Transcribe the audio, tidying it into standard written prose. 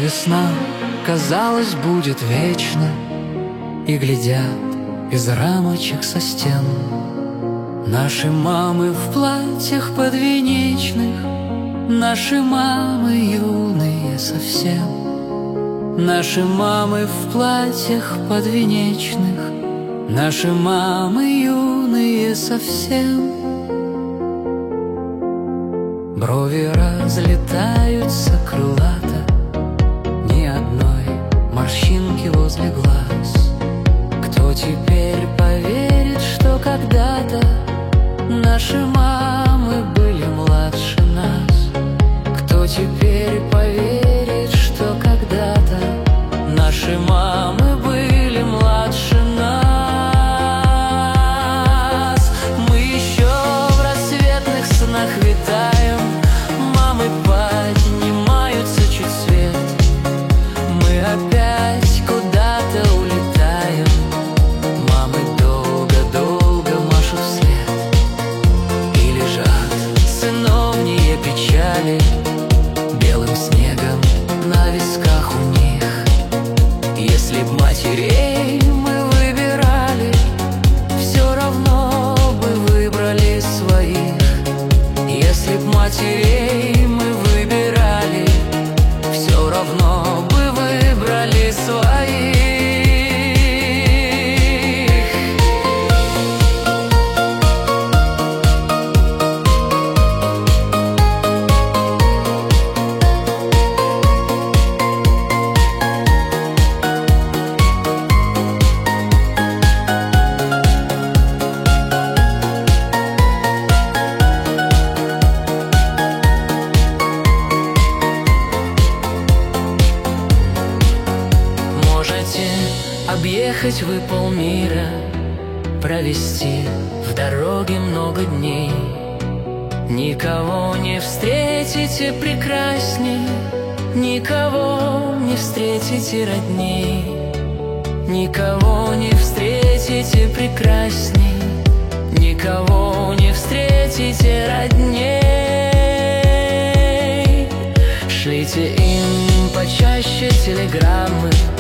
весна, казалось, будет вечно, и глядят из рамочек со стен наши мамы в платьях подвенечных, наши мамы юные совсем, наши мамы в платьях подвенечных, наши мамы юные совсем. Брови разлетаются крылато, ни одной морщинки возле глаз. Кто теперь поверит, что когда-то наши мамы были младше нас? Кто теперь поверит, что когда-то наши мамы были младше нас? Мы еще в рассветных снах витаем, мамы поднимаются чуть свет, мы опять куда-то улетаем, мамы долго-долго машут вслед, и лежат сыновние печали белым снегом на висках у них. Если б матерей мы выбирали, все равно бы выбрали своих. Если б матерей мы выбирали, все равно бы выбрали своих. Объехать вы полмира, провести в дороге много дней, никого не встретите прекрасней, никого не встретите родней, никого не встретите прекрасней, никого не встретите родней. Шлите им почаще телеграммы,